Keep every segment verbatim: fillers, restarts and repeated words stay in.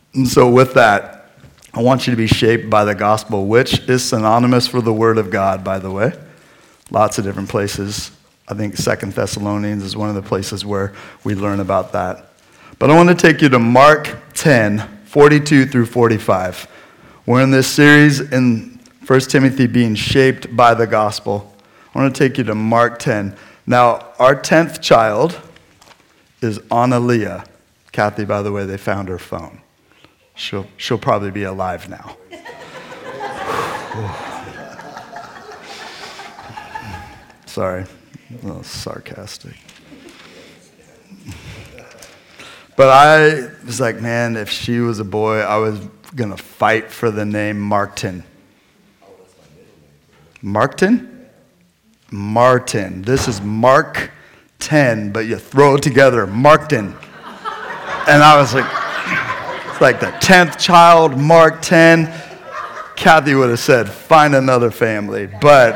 And so with that, I want you to be shaped by the gospel, which is synonymous for the word of God, by the way. Lots of different places. I think Second Thessalonians is one of the places where we learn about that. But I want to take you to Mark ten, forty-two through forty-five. We're in this series in First Timothy being shaped by the gospel. I want to take you to Mark ten. Now, our tenth child is Analia. Kathy, by the way, they found her phone. She'll, she'll probably be alive now. Sorry, a little sarcastic. But I was like, man, if she was a boy, I was going to fight for the name Markton. Markton? Martin. This is Mark ten, but you throw it together, Markton. And I was like, it's like the tenth child, Mark ten. Kathy would have said, find another family. But,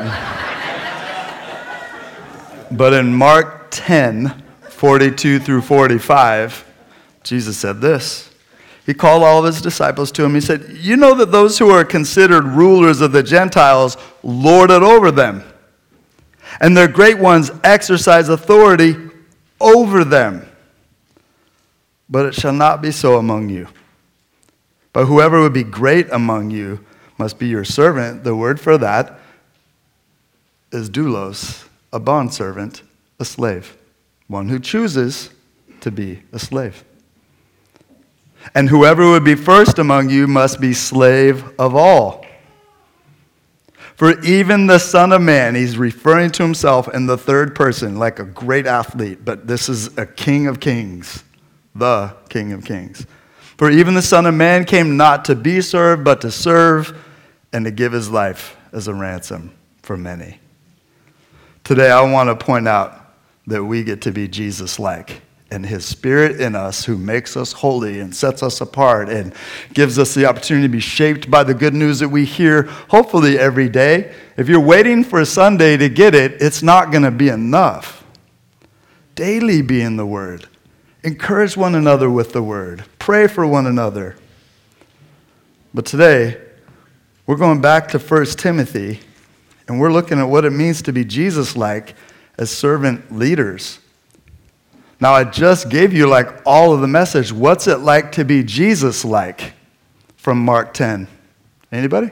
but in Mark ten, forty-two through forty-five, Jesus said this. He called all of his disciples to him. He said, you know that those who are considered rulers of the Gentiles lord it over them, and their great ones exercise authority over them. But it shall not be so among you. But whoever would be great among you must be your servant. The word for that is doulos, a bondservant, a slave, one who chooses to be a slave. And whoever would be first among you must be slave of all. For even the Son of Man, he's referring to himself in the third person like a great athlete, but this is a King of Kings, the King of Kings. For even the Son of Man came not to be served, but to serve and to give his life as a ransom for many. Today I want to point out that we get to be Jesus-like. And his Spirit in us who makes us holy and sets us apart and gives us the opportunity to be shaped by the good news that we hear, hopefully every day. If you're waiting for Sunday to get it, it's not going to be enough. Daily be in the Word. Encourage one another with the Word. Pray for one another. But today, we're going back to First Timothy, and we're looking at what it means to be Jesus-like as servant leaders. Now, I just gave you like all of the message. What's it like to be Jesus-like from Mark ten? Anybody?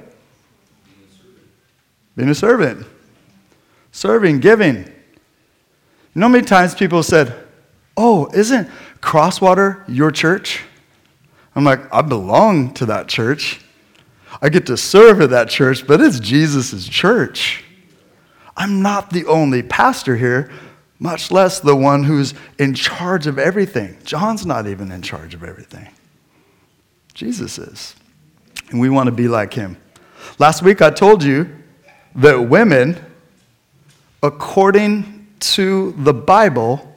Being a servant. Serving, giving. You know how many times people said, oh, isn't Crosswater your church? I'm like, I belong to that church. I get to serve at that church, but it's Jesus' church. I'm not the only pastor here, much less the one who's in charge of everything. John's not even in charge of everything. Jesus is. And we want to be like him. Last week I told you that women, according to the Bible,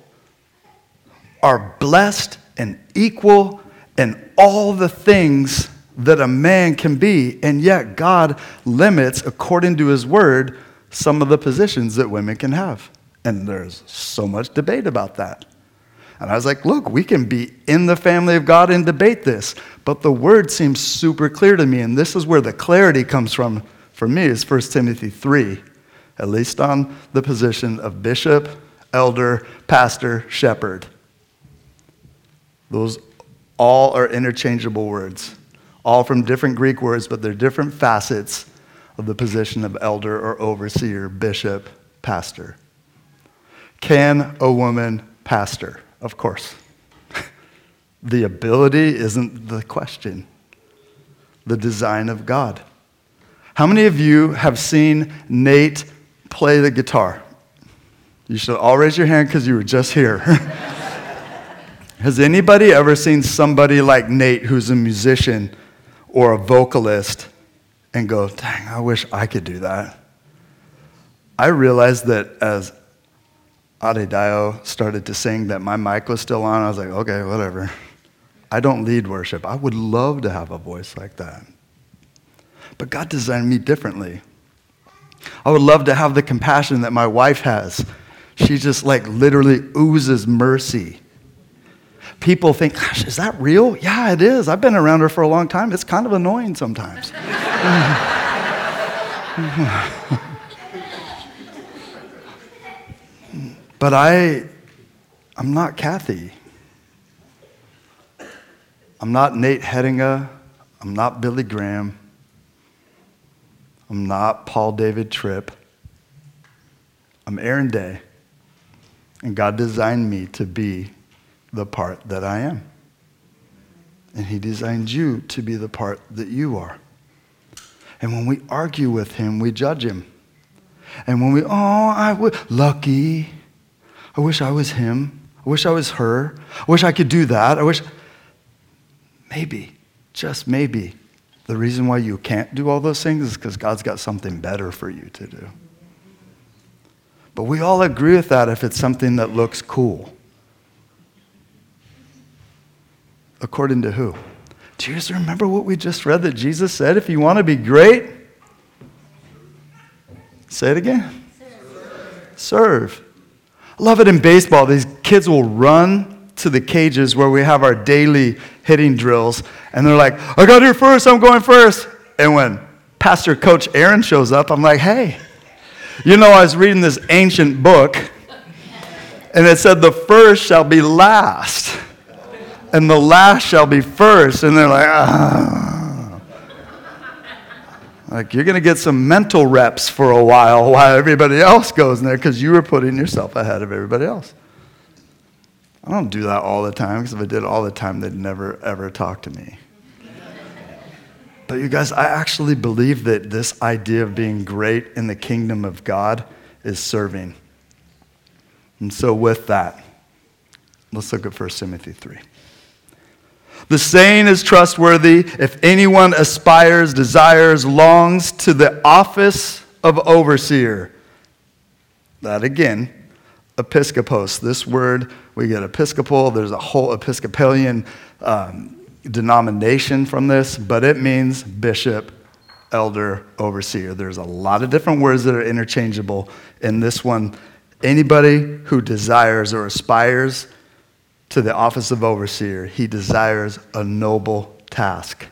are blessed and equal in all the things that a man can be. And yet God limits, according to his word, some of the positions that women can have. And there's so much debate about that. And I was like, look, we can be in the family of God and debate this. But the word seems super clear to me. And this is where the clarity comes from for me is First Timothy three. At least on the position of bishop, elder, pastor, shepherd. Those all are interchangeable words. All from different Greek words, but they're different facets of the position of elder or overseer, bishop, pastor. Can a woman pastor? Of course. The ability isn't the question. The design of God. How many of you have seen Nate play the guitar? You should all raise your hand because you were just here. Has anybody ever seen somebody like Nate who's a musician or a vocalist and go, dang, I wish I could do that? I realized that as Adedayo started to sing that my mic was still on. I was like, okay, whatever. I don't lead worship. I would love to have a voice like that. But God designed me differently. I would love to have the compassion that my wife has. She just like literally oozes mercy. people think, gosh, is that real? Yeah, it is. I've been around her for a long time. It's kind of annoying sometimes. But I, I'm not Kathy. I'm not Nate Headinga. I'm not Billy Graham. I'm not Paul David Tripp. I'm Aaron Day. And God designed me to be the part that I am. And he designed you to be the part that you are. And when we argue with him, we judge him. And when we, oh, I would, lucky. I wish I was him. I wish I was her. I wish I could do that. I wish, maybe, just maybe, the reason why you can't do all those things is because God's got something better for you to do. But we all agree with that if it's something that looks cool. According to who? Do you guys remember what we just read that Jesus said? If you want to be great, say it again. Serve. Serve. I love it in baseball. These kids will run to the cages where we have our daily hitting drills, and they're like, I got here first, I'm going first. And when Pastor Coach Aaron shows up, I'm like, hey, you know, I was reading this ancient book, and it said the first shall be last, and the last shall be first. And they're like, ah. Like, you're going to get some mental reps for a while while everybody else goes in there because you were putting yourself ahead of everybody else. I don't do that all the time, because if I did it all the time, they'd never, ever talk to me. But you guys, I actually believe that this idea of being great in the kingdom of God is serving. And so with that, let's look at First Timothy three. The saying is trustworthy. If anyone aspires, desires, longs to the office of overseer. That again, episkopos. This word, we get episcopal. There's a whole Episcopalian um, denomination from this, but it means bishop, elder, overseer. There's a lot of different words that are interchangeable in this one. Anybody who desires or aspires to the office of overseer, he desires a noble task.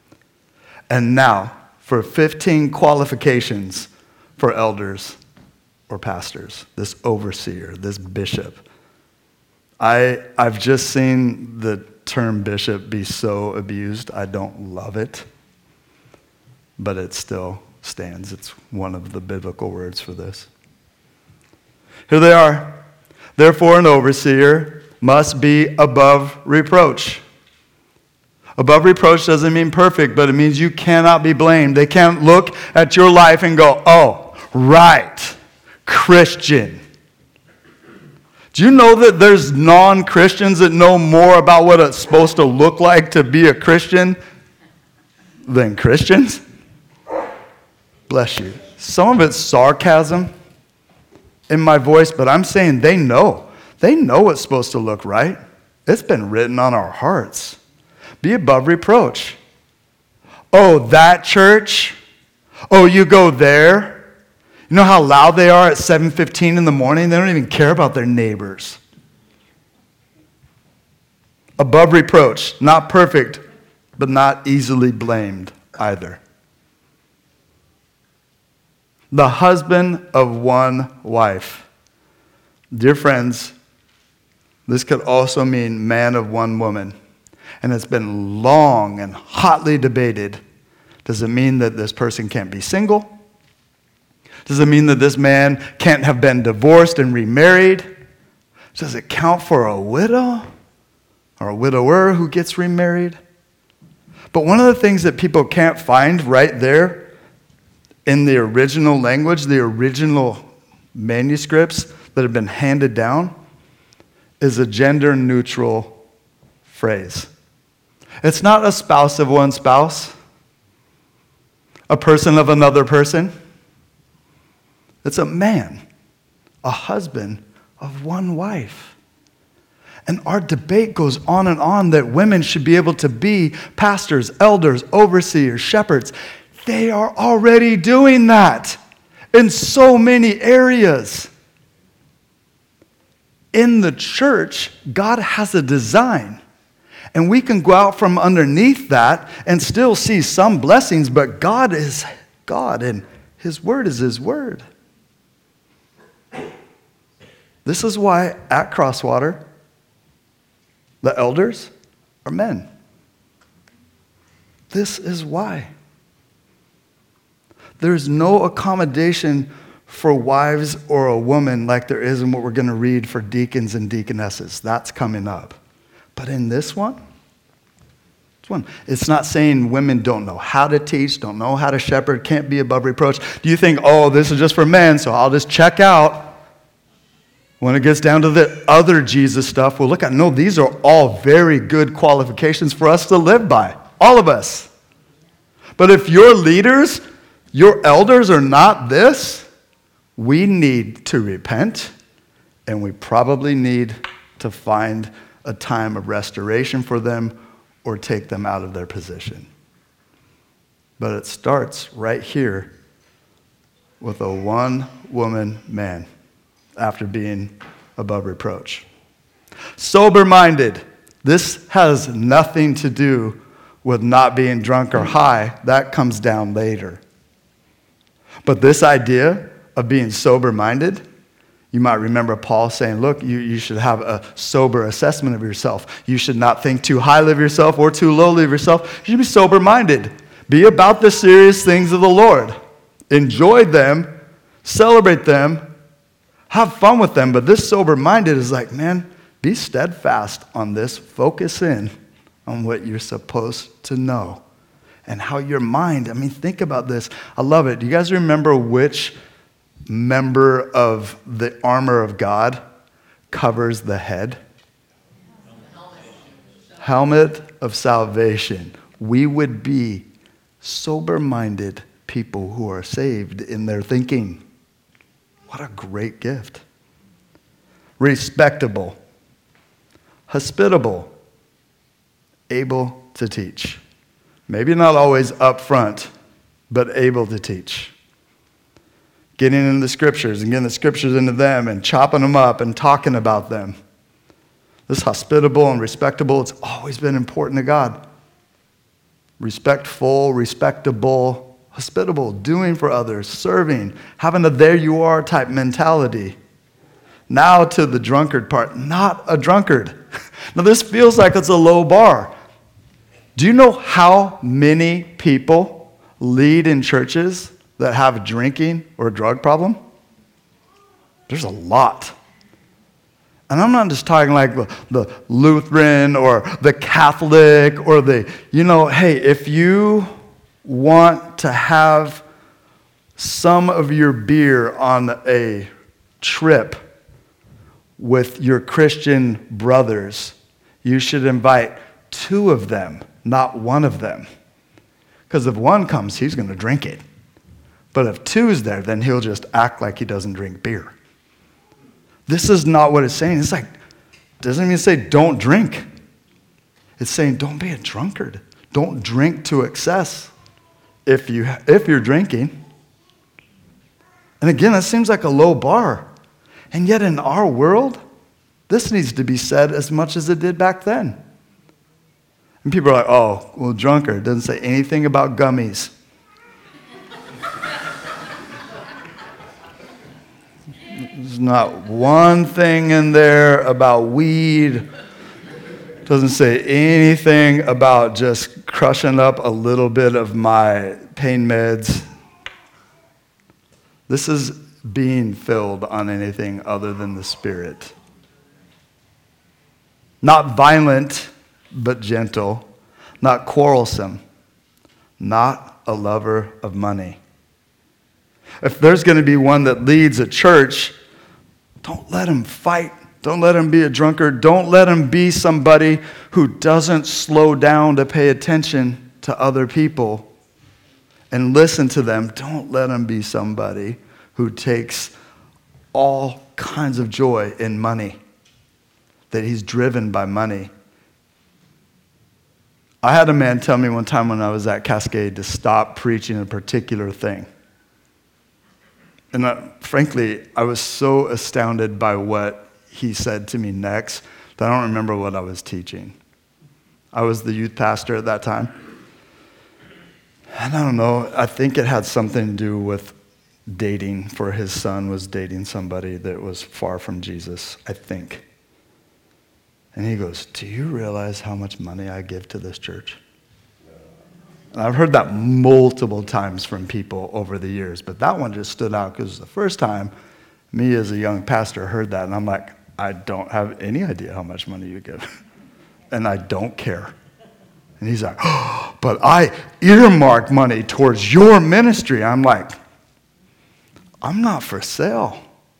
And now, for fifteen qualifications for elders or pastors, this overseer, this bishop. I, I've just seen the term bishop be so abused. I don't love it, but it still stands. It's one of the biblical words for this. Here they are. Therefore, an overseer must be above reproach. Above reproach doesn't mean perfect, but it means you cannot be blamed. They can't look at your life and go, oh, right, Christian. Do you know that there's non-Christians that know more about what it's supposed to look like to be a Christian than Christians? Bless you. Some of it's sarcasm in my voice, but I'm saying they know. They know what's supposed to look right. It's been written on our hearts. Be above reproach. Oh, that church? Oh, you go there? You know how loud they are at seven fifteen in the morning? They don't even care about their neighbors. Above reproach. Not perfect, but not easily blamed either. The husband of one wife. Dear friends, this could also mean man of one woman. And it's been long and hotly debated. Does it mean that this person can't be single? Does it mean that this man can't have been divorced and remarried? Does it count for a widow or a widower who gets remarried? But one of the things that people can't find right there in the original language, the original manuscripts that have been handed down, is a gender-neutral phrase. It's not a spouse of one spouse, a person of another person. It's a man, a husband of one wife. And our debate goes on and on that women should be able to be pastors, elders, overseers, shepherds. They are already doing that in so many areas. in the church, God has a design. And we can go out from underneath that and still see some blessings, but God is God, and His word is His word. This is why at Crosswater, the elders are men. This is why. There's no accommodation for wives or a woman like there is in what we're going to read for deacons and deaconesses. That's coming up. But in this one, this one, it's not saying women don't know how to teach, don't know how to shepherd, can't be above reproach. Do you think, oh, this is just for men, so I'll just check out? When it gets down to the other Jesus stuff, we'll look at, no, these are all very good qualifications for us to live by. All of us. But if your leaders, your elders are not this, we need to repent, and we probably need to find a time of restoration for them or take them out of their position. But it starts right here with a one-woman man after being above reproach. Sober-minded. This has nothing to do with not being drunk or high. That comes down later. But this idea of being sober-minded, you might remember Paul saying, look, you, you should have a sober assessment of yourself. You should not think too highly of yourself or too lowly of yourself. You should be sober-minded. Be about the serious things of the Lord. Enjoy them, celebrate them, have fun with them. But this sober-minded is like, man, be steadfast on this. Focus in on what you're supposed to know. And how your mind, I mean, think about this. I love it. Do you guys remember which member of the armor of God covers the head? Helmet of salvation. We would be sober-minded people who are saved in their thinking. What a great gift. Respectable. Hospitable. Able to teach. Maybe not always up front, but able to teach. Getting into the scriptures and getting the scriptures into them and chopping them up and talking about them. This hospitable and respectable, it's always been important to God. Respectful, respectable, hospitable, doing for others, serving, having a there you are type mentality. Now to the drunkard part, not a drunkard. Now this feels like it's a low bar. Do you know how many people lead in churches that have a drinking or a drug problem? There's a lot. And I'm not just talking like the, the Lutheran or the Catholic or the, you know, hey, if you want to have some of your beer on a trip with your Christian brothers, you should invite two of them, not one of them. Because if one comes, he's going to drink it. But if two's there, then he'll just act like he doesn't drink beer. This is not what it's saying. It's like, it doesn't even say don't drink. It's saying don't be a drunkard. Don't drink to excess if, you, if you're drinking. And again, that seems like a low bar. And yet in our world, this needs to be said as much as it did back then. And people are like, oh, well, drunkard doesn't say anything about gummies. There's not one thing in there about weed. Doesn't say anything about just crushing up a little bit of my pain meds. This is being filled on anything other than the Spirit. Not violent, but gentle, not quarrelsome, not a lover of money. If there's going to be one that leads a church, don't let him fight. Don't let him be a drunkard. Don't let him be somebody who doesn't slow down to pay attention to other people and listen to them. Don't let him be somebody who takes all kinds of joy in money, that he's driven by money. I had a man tell me one time when I was at Cascade to stop preaching a particular thing. And uh, frankly, I was so astounded by what he said to me next, but I don't remember what I was teaching. I was the youth pastor at that time. And I don't know, I think it had something to do with dating, for his son was dating somebody that was far from Jesus, I think. And he goes, do you realize how much money I give to this church? And I've heard that multiple times from people over the years, but that one just stood out because the first time me as a young pastor heard that, and I'm like, I don't have any idea how much money you give, and I don't care. And he's like, oh, but I earmark money towards your ministry. I'm like, I'm not for sale.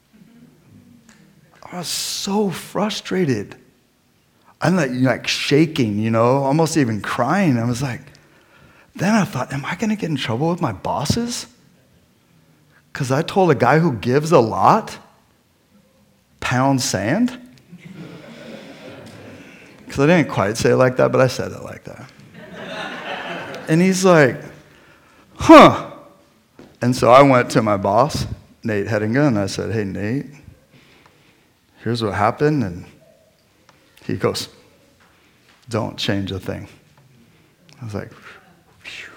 I was so frustrated. I'm like, like shaking, you know, almost even crying. I was like, then I thought, am I going to get in trouble with my bosses? Because I told a guy who gives a lot, pound sand. Because I didn't quite say it like that, but I said it like that. And he's like, huh. And so I went to my boss, Nate Hettinger, and I said, hey, Nate, here's what happened. And he goes, don't change a thing. I was like, phew.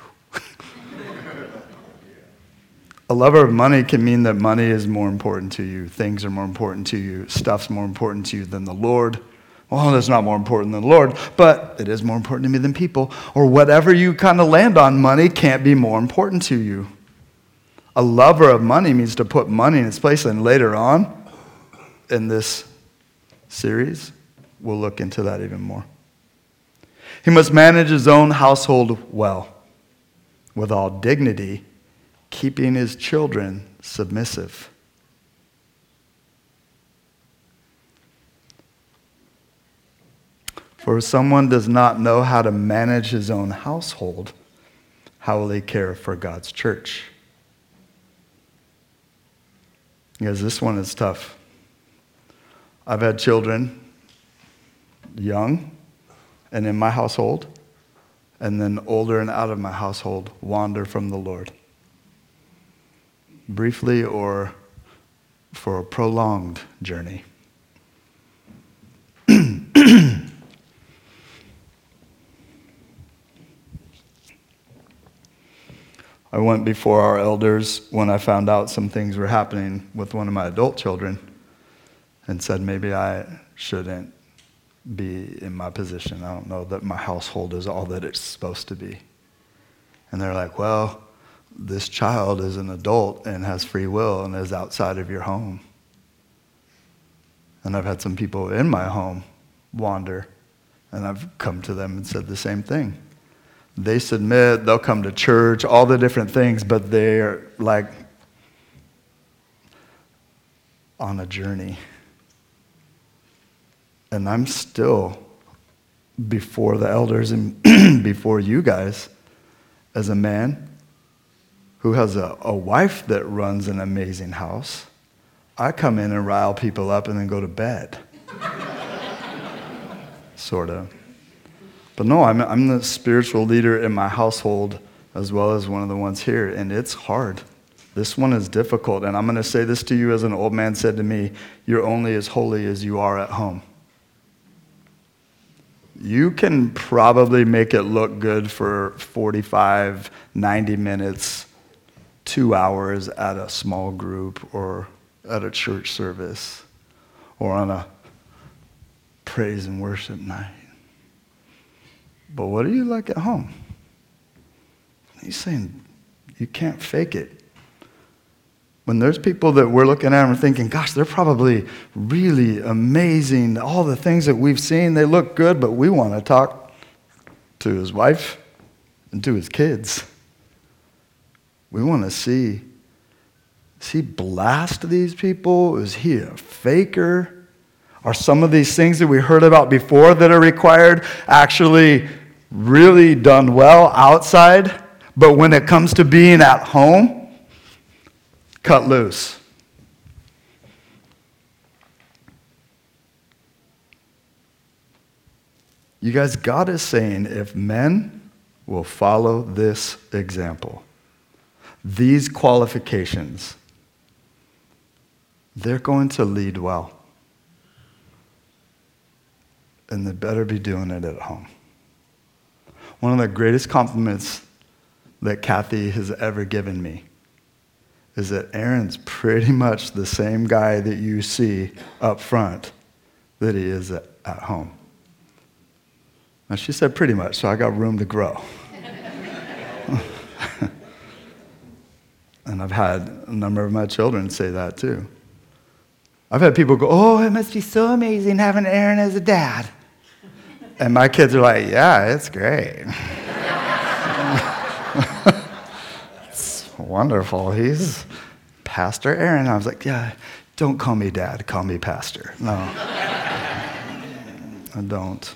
A lover of money can mean that money is more important to you. Things are more important to you. Stuff's more important to you than the Lord. Well, that's not more important than the Lord, but it is more important to me than people. Or whatever you kind of land on, money can't be more important to you. A lover of money means to put money in its place. And later on in this series, we'll look into that even more. He must manage his own household well, with all dignity, keeping his children submissive. For if someone does not know how to manage his own household, how will he care for God's church? Because this one is tough. I've had children, young and in my household, and then older and out of my household, wander from the Lord. Briefly or for a prolonged journey. I went before our elders when I found out some things were happening with one of my adult children and said maybe I shouldn't be in my position. I don't know that my household is all that it's supposed to be. And they're like, well, this child is an adult and has free will and is outside of your home. And I've had some people in my home wander, and I've come to them and said the same thing. They submit, they'll come to church, all the different things, but they're like on a journey. And I'm still before the elders and before you guys as a man who has a, a wife that runs an amazing house. I come in and rile people up and then go to bed. Sort of. But no, I'm, I'm the spiritual leader in my household as well as one of the ones here, and it's hard. This one is difficult, and I'm going to say this to you as an old man said to me, you're only as holy as you are at home. You can probably make it look good for forty-five, ninety minutes, two hours at a small group or at a church service or on a praise and worship night. But what are you like at home? He's saying you can't fake it. When there's people that we're looking at and we're thinking, gosh, they're probably really amazing. All the things that we've seen, they look good, but we want to talk to his wife and to his kids. We want to see, is he blast these people? Is he a faker? Are some of these things that we heard about before that are required actually really done well outside, but when it comes to being at home, cut loose? You guys, God is saying if men will follow this example, these qualifications, they're going to lead well. and they better be doing it at home. One of the greatest compliments that Kathy has ever given me is that Aaron's pretty much the same guy that you see up front that he is at, at home. Now, she said pretty much, so I got room to grow. And I've had a number of my children say that too. I've had people go, oh, it must be so amazing having Aaron as a dad. And my kids are like, yeah, it's great. It's wonderful. He's Pastor Aaron. I was like, yeah, don't call me dad. Call me pastor. No, I don't.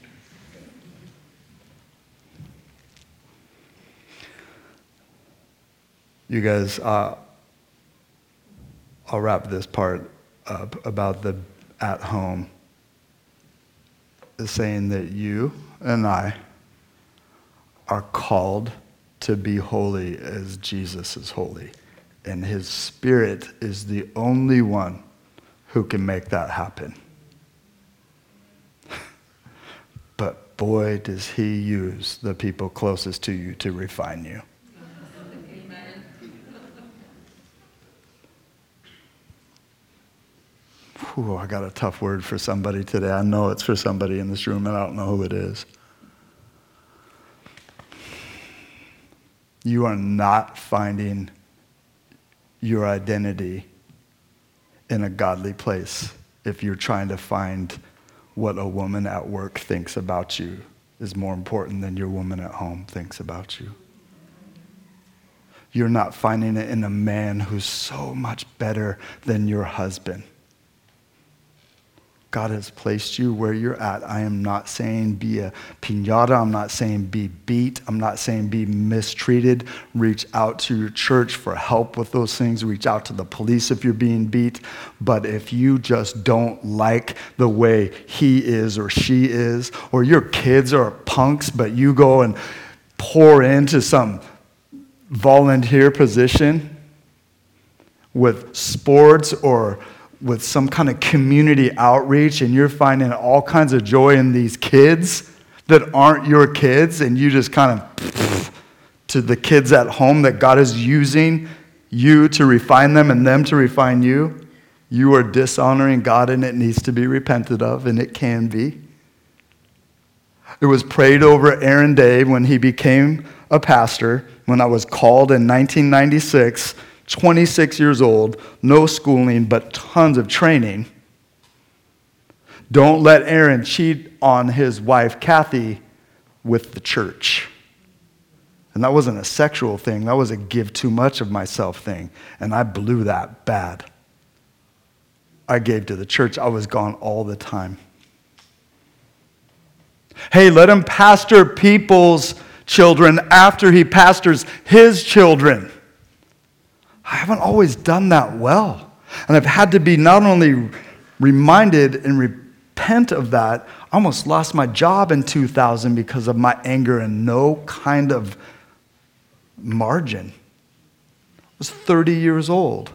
You guys, uh, I'll wrap this part up about the at home. Is saying that you and I are called to be holy as Jesus is holy. And his Spirit is the only one who can make that happen. But boy, does he use the people closest to you to refine you. Whew, I got a tough word for somebody today. I know it's for somebody in this room, and I don't know who it is. You are not finding your identity in a godly place if you're trying to find what a woman at work thinks about you is more important than your woman at home thinks about you. You're not finding it in a man who's so much better than your husband. God has placed you where you're at. I am not saying be a piñata. I'm not saying be beat. I'm not saying be mistreated. Reach out to your church for help with those things. Reach out to the police if you're being beat. But if you just don't like the way he is or she is, or your kids are punks, but you go and pour into some volunteer position with sports or with some kind of community outreach, and you're finding all kinds of joy in these kids that aren't your kids, and you just kind of to the kids at home that God is using you to refine them and them to refine you, you are dishonoring God, and it needs to be repented of, and it can be. It was prayed over Aaron Day when he became a pastor, when I was called in nineteen ninety-six, twenty-six years old, no schooling, but tons of training. Don't let Aaron cheat on his wife, Kathy, with the church. And that wasn't a sexual thing. That was a give too much of myself thing. And I blew that bad. I gave to the church. I was gone all the time. Hey, let him pastor people's children after he pastors his children. I haven't always done that well. And I've had to be not only reminded and repent of that, I almost lost my job in two thousand because of my anger and no kind of margin. I was thirty years old.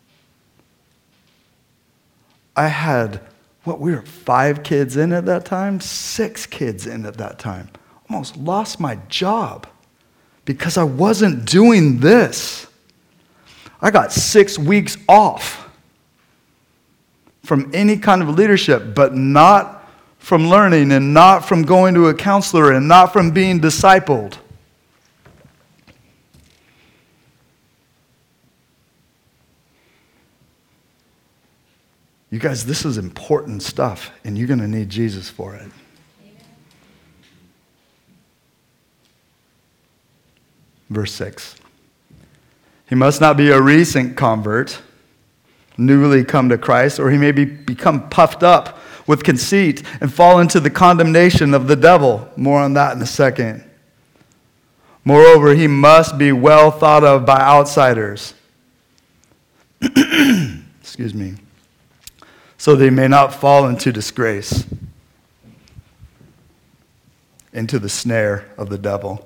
I had, what, we were five kids in at that time? Six kids in at that time. Almost lost my job because I wasn't doing this. I got six weeks off from any kind of leadership, but not from learning and not from going to a counselor and not from being discipled. You guys, this is important stuff, and you're going to need Jesus for it. Verse six. He must not be a recent convert, newly come to Christ, or he may be, become puffed up with conceit and fall into the condemnation of the devil. More on that in a second. Moreover, he must be well thought of by outsiders. Excuse me. So that he may not fall into disgrace, into the snare of the devil.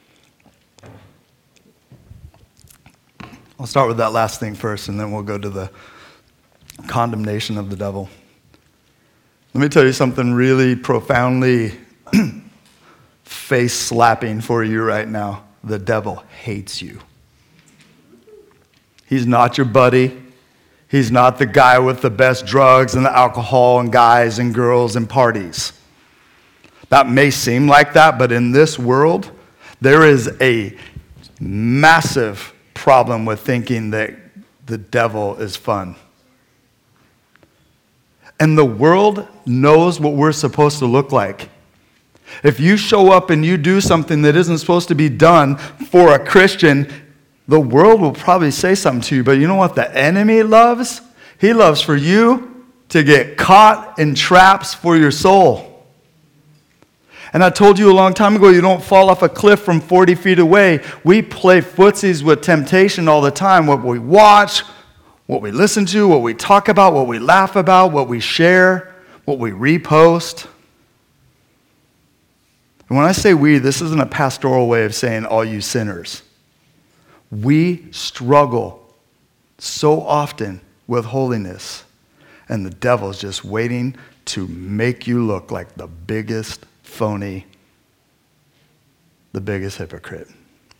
I'll start with that last thing first, and then we'll go to the condemnation of the devil. Let me tell you something really profoundly face-slapping for you right now. The devil hates you. He's not your buddy. He's not the guy with the best drugs and the alcohol and guys and girls and parties. That may seem like that, but in this world, there is a massive problem with thinking that the devil is fun. And the world knows what we're supposed to look like. If you show up and you do something that isn't supposed to be done for a Christian, the world will probably say something to you. But you know what the enemy loves? He loves for you to get caught in traps for your soul. And I told you a long time ago, you don't fall off a cliff from forty feet away. We play footsies with temptation all the time. What we watch, what we listen to, what we talk about, what we laugh about, what we share, what we repost. And when I say we, this isn't a pastoral way of saying all you sinners. We struggle so often with holiness, and the devil's just waiting to make you look like the biggest phony, the biggest hypocrite.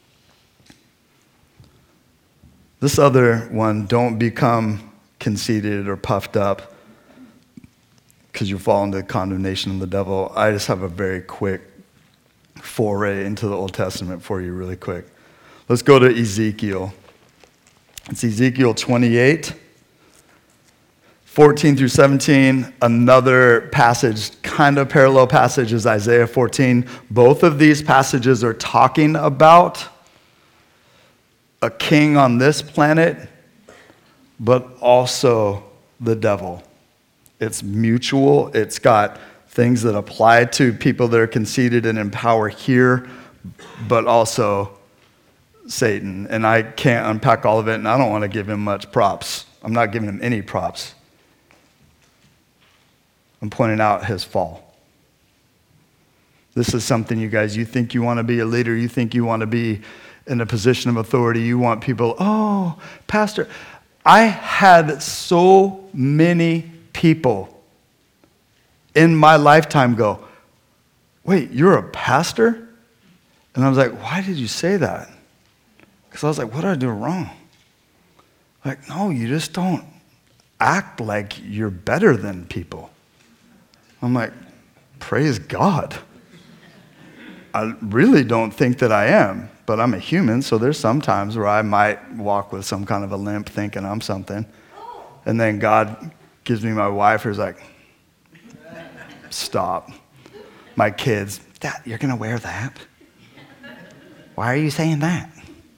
This other one, don't become conceited or puffed up because you fall into condemnation of the devil. I just have a very quick foray into the Old Testament for you really quick. Let's go to Ezekiel. It's Ezekiel twenty-eight, fourteen through seventeen. Another passage, kind of parallel passage, is Isaiah fourteen. Both of these passages are talking about a king on this planet, but also the devil. It's mutual. It's got things that apply to people that are conceited and in power here, but also Satan. And I can't unpack all of it, and I don't want to give him much props. I'm not giving him any props. I'm pointing out his fall. This is something, you guys, you think you want to be a leader, you think you want to be in a position of authority, you want people, oh, pastor. I had so many people in my lifetime go, wait, you're a pastor? And I was like, why did you say that? Because I was like, what did I do wrong? Like, no, you just don't act like you're better than people. I'm like, praise God. I really don't think that I am, but I'm a human, so there's some times where I might walk with some kind of a limp thinking I'm something. And then God gives me my wife who's like, stop. My kids, Dad, you're going to wear that? Why are you saying that?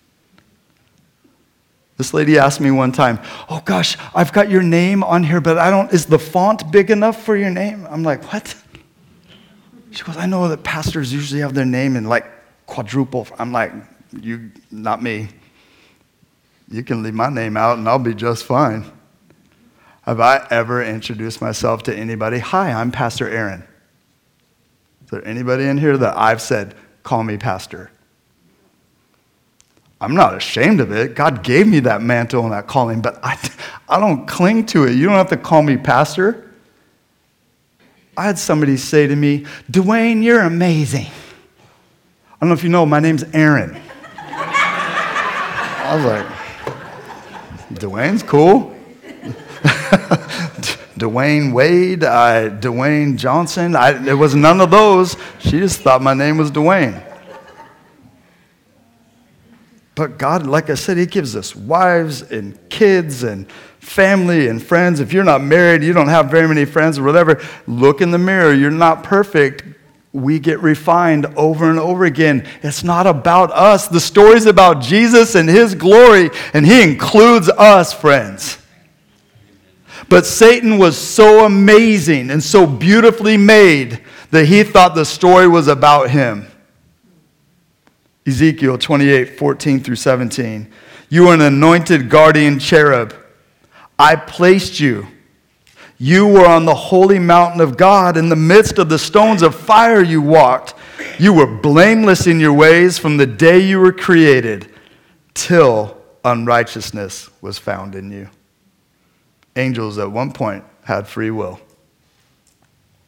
This lady asked me one time, oh gosh, I've got your name on here, but I don't, is the font big enough for your name? I'm like, what? She goes, I know that pastors usually have their name in like quadruple. I'm like, you, not me. You can leave my name out and I'll be just fine. Have I ever introduced myself to anybody? Hi, I'm Pastor Aaron. Is there anybody in here that I've said, call me pastor? I'm not ashamed of it. God gave me that mantle and that calling, but I, I don't cling to it. You don't have to call me pastor. I had somebody say to me, Dwayne, you're amazing. I don't know if you know, my name's Aaron. I was like, Dwayne's cool. Dwayne Wade, I, Dwayne Johnson. I, it was none of those. She just thought my name was Dwayne. But God, like I said, He gives us wives and kids and family and friends. If you're not married, you don't have very many friends or whatever, look in the mirror. You're not perfect. We get refined over and over again. It's not about us. The story's about Jesus and His glory, and He includes us, friends. But Satan was so amazing and so beautifully made that he thought the story was about him. Ezekiel twenty-eight, fourteen through seventeen. You are an anointed guardian cherub. I placed you. You were on the holy mountain of God. In the midst of the stones of fire you walked. You were blameless in your ways from the day you were created till unrighteousness was found in you. Angels at one point had free will.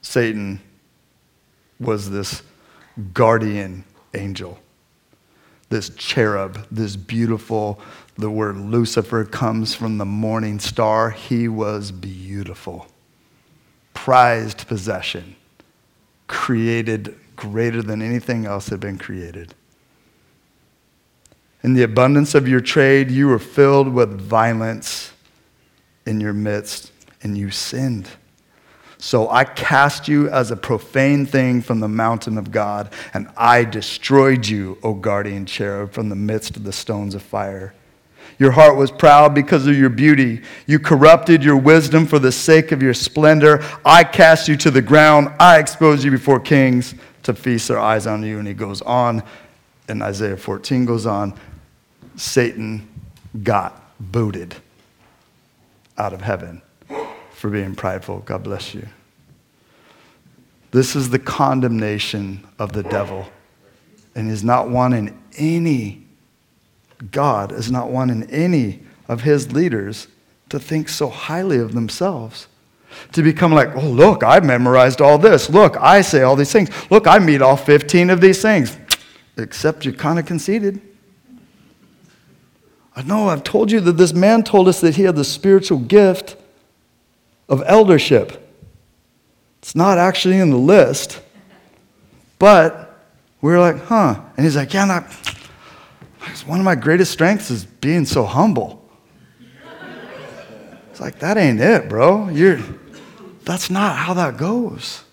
Satan was this guardian angel, this cherub, this beautiful, the word Lucifer comes from the morning star. He was beautiful, prized possession, created greater than anything else had been created. In the abundance of your trade, you were filled with violence in your midst, and you sinned. So I cast you as a profane thing from the mountain of God, and I destroyed you, O guardian cherub, from the midst of the stones of fire. Your heart was proud because of your beauty. You corrupted your wisdom for the sake of your splendor. I cast you to the ground. I exposed you before kings to feast their eyes on you. And he goes on, and Isaiah fourteen goes on. Satan got booted out of heaven for being prideful. God bless you. This is the condemnation of the devil. And he's not wanting any, God is not wanting any of his leaders to think so highly of themselves. To become like, oh, look, I memorized all this. Look, I say all these things. Look, I meet all fifteen of these things. Except you kind of conceded. I know, I've told you that this man told us that he had the spiritual gift of eldership. It's not actually in the list. But we're like, huh. And he's like, yeah, not. One of my greatest strengths is being so humble. It's like, that ain't it, bro. You're, that's not how that goes.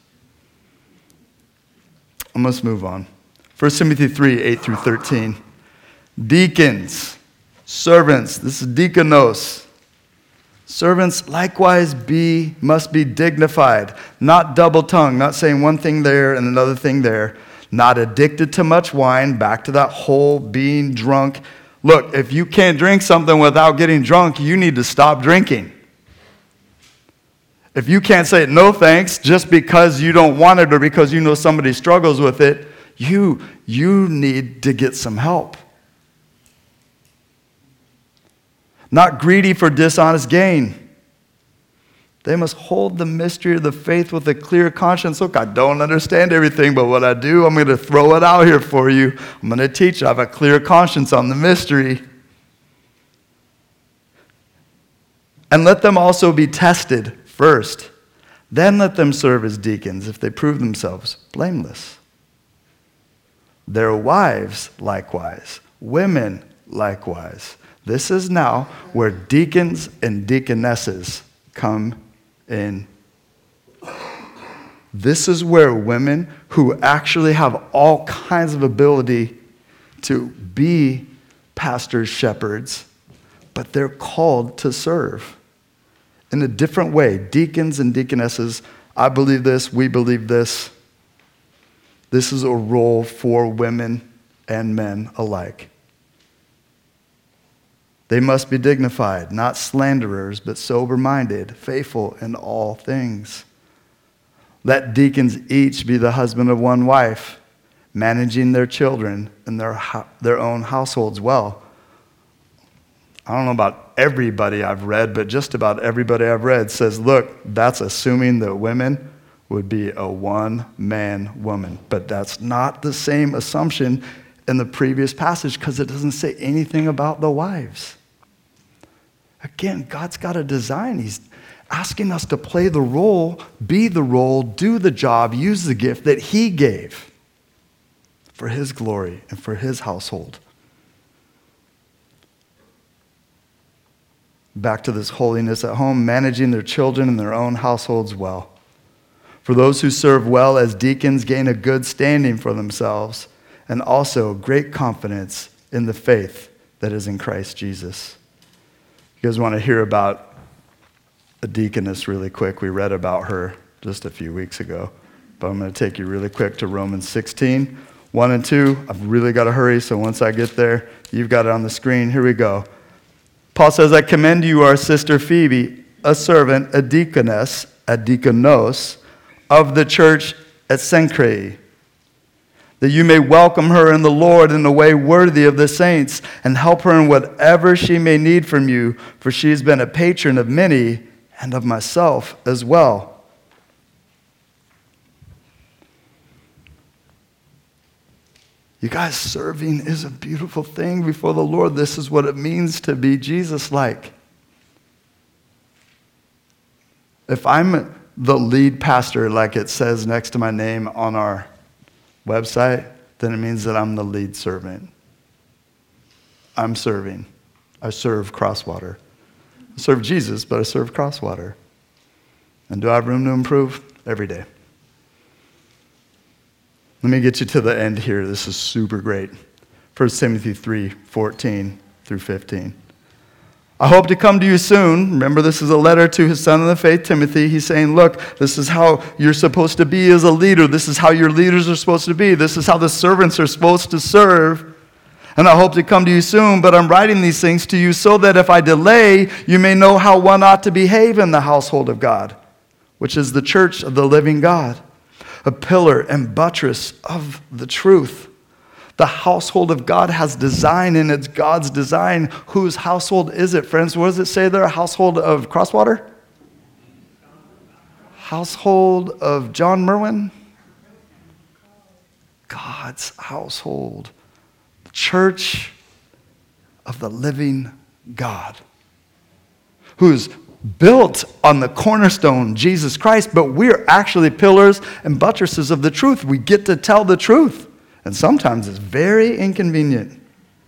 I must move on. First Timothy three, eight through thirteen. Deacons, servants, this is diakonos. Servants likewise be must be dignified, not double-tongued, not saying one thing there and another thing there, not addicted to much wine, back to that whole being drunk. Look, if you can't drink something without getting drunk, you need to stop drinking. If you can't say no thanks just because you don't want it or because you know somebody struggles with it, you, you need to get some help. Not greedy for dishonest gain. They must hold the mystery of the faith with a clear conscience. Look, I don't understand everything, but what I do, I'm going to throw it out here for you. I'm going to teach you. I have a clear conscience on the mystery. And let them also be tested first. Then let them serve as deacons if they prove themselves blameless. Their wives likewise, women likewise. This is now where deacons and deaconesses come in. This is where women who actually have all kinds of ability to be pastors, shepherds, but they're called to serve in a different way. Deacons and deaconesses, I believe this, we believe this. This is a role for women and men alike. They must be dignified, not slanderers, but sober-minded, faithful in all things. Let deacons each be the husband of one wife, managing their children and their, their own households well. I don't know about everybody I've read, but just about everybody I've read says, look, that's assuming that women would be a one-man woman. But that's not the same assumption in the previous passage because it doesn't say anything about the wives. Again, God's got a design. He's asking us to play the role, be the role, do the job, use the gift that he gave for his glory and for his household. Back to this holiness at home, managing their children and their own households well. For those who serve well as deacons gain a good standing for themselves and also great confidence in the faith that is in Christ Jesus. You guys want to hear about a deaconess really quick? We read about her just a few weeks ago. But I'm going to take you really quick to Romans sixteen, one and two. I've really got to hurry, so once I get there, you've got it on the screen. Here we go. Paul says, I commend you, our sister Phoebe, a servant, a deaconess, a diakonos of the church at Cenchreae, that you may welcome her in the Lord in a way worthy of the saints and help her in whatever she may need from you, for she has been a patron of many and of myself as well. You guys, serving is a beautiful thing before the Lord. This is what it means to be Jesus-like. If I'm the lead pastor, like it says next to my name on our website, then it means that I'm the lead servant. I'm serving. I serve Crosswater. I serve Jesus, but I serve Crosswater. And do I have room to improve? Every day. Let me get you to the end here. This is super great. First Timothy three, fourteen through fifteen. I hope to come to you soon. Remember, this is a letter to his son in the faith, Timothy. He's saying, look, this is how you're supposed to be as a leader. This is how your leaders are supposed to be. This is how the servants are supposed to serve. And I hope to come to you soon, but I'm writing these things to you so that if I delay, you may know how one ought to behave in the household of God, which is the church of the living God, a pillar and buttress of the truth. The household of God has design, and it's God's design. Whose household is it, friends? What does it say there? Household of Crosswater? Household of John Merwin? God's household. The church of the living God. Who's built on the cornerstone, Jesus Christ, but we're actually pillars and buttresses of the truth. We get to tell the truth. And sometimes it's very inconvenient.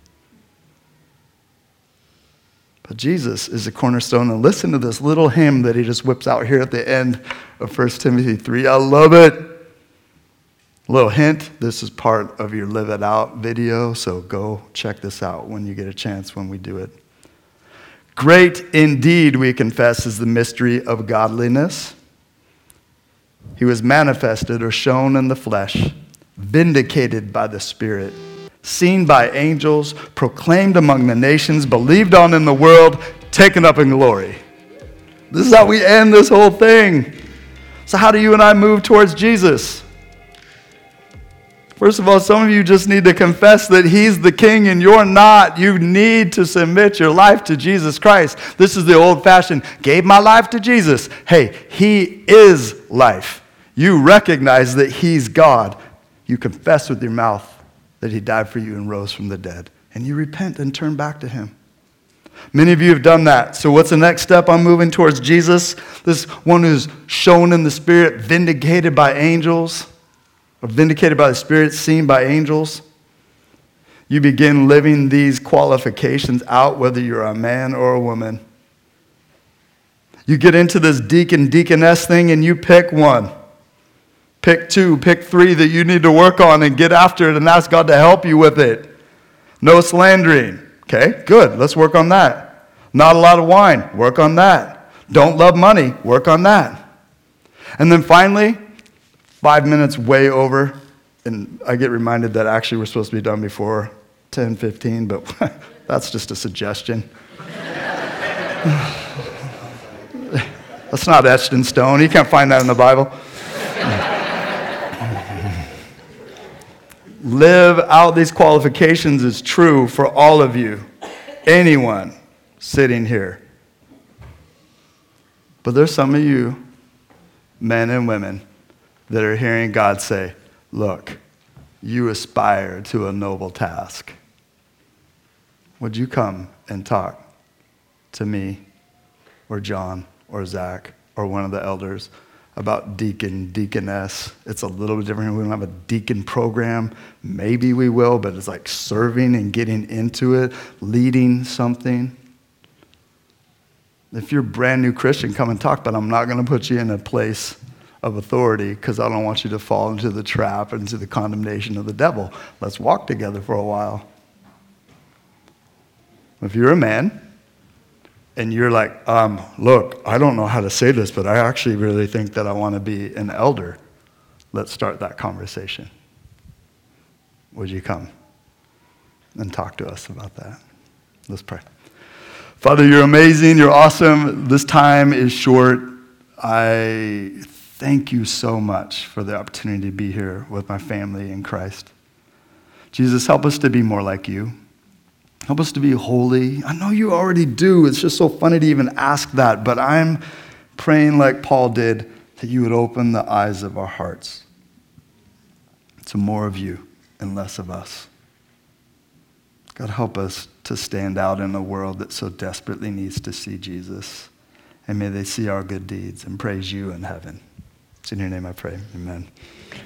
But Jesus is the cornerstone. And listen to this little hymn that he just whips out here at the end of First Timothy three. I love it. A little hint, this is part of your Live It Out video, so go check this out when you get a chance when we do it. Great indeed, we confess, is the mystery of godliness. He was manifested or shown in the flesh, vindicated by the Spirit, seen by angels, proclaimed among the nations, believed on in the world, taken up in glory. This is how we end this whole thing. So how do you and I move towards Jesus? First of all, some of you just need to confess that he's the king and you're not. You need to submit your life to Jesus Christ. This is the old-fashioned, gave my life to Jesus. Hey, he is life. You recognize that he's God. You confess with your mouth that he died for you and rose from the dead. And you repent and turn back to him. Many of you have done that. So what's the next step on moving towards Jesus? This one who's shown in the Spirit, vindicated by angels, or vindicated by the Spirit, seen by angels. You begin living these qualifications out, whether you're a man or a woman. You get into this deacon, deaconess thing, and you pick one. Pick two, pick three that you need to work on and get after it and ask God to help you with it. No slandering. Okay, good. Let's work on that. Not a lot of wine. Work on that. Don't love money. Work on that. And then finally, five minutes way over, and I get reminded that actually we're supposed to be done before ten fifteen, but that's just a suggestion. That's not etched in stone. You can't find that in the Bible. Live out these qualifications is true for all of you, anyone sitting here. But there's some of you, men and women, that are hearing God say, look, you aspire to a noble task. Would you come and talk to me or John or Zach or one of the elders about deacon, deaconess? It's a little bit different. We don't have a deacon program. Maybe we will, but it's like serving and getting into it, leading something. If you're a brand new Christian, come and talk, but I'm not going to put you in a place of authority because I don't want you to fall into the trap, into the condemnation of the devil. Let's walk together for a while. If you're a man, and you're like, um, look, I don't know how to say this, but I actually really think that I want to be an elder. Let's start that conversation. Would you come and talk to us about that? Let's pray. Father, you're amazing. You're awesome. This time is short. I thank you so much for the opportunity to be here with my family in Christ. Jesus, help us to be more like you. Help us to be holy. I know you already do. It's just so funny to even ask that. But I'm praying like Paul did, that you would open the eyes of our hearts to more of you and less of us. God, help us to stand out in a world that so desperately needs to see Jesus. And may they see our good deeds and praise you in heaven. It's in your name I pray. Amen.